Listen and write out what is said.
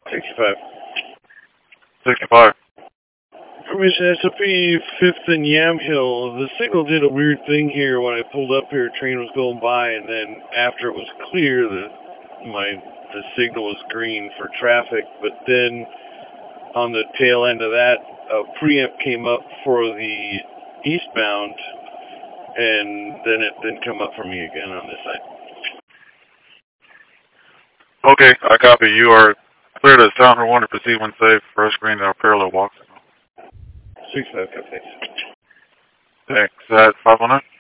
65. 65. Permission SOP 5th and Yamhill. The signal did a weird thing here when I pulled up here. A train was going by, and then after it was clear, the signal was green for traffic. But then on the tail end of that, a preamp came up for the eastbound, and then it didn't come up for me again on this side. Okay, I copy. You are cleared as Town 1 to proceed when safe. First screen or parallel walk signal. 65, copy. Thanks. 519.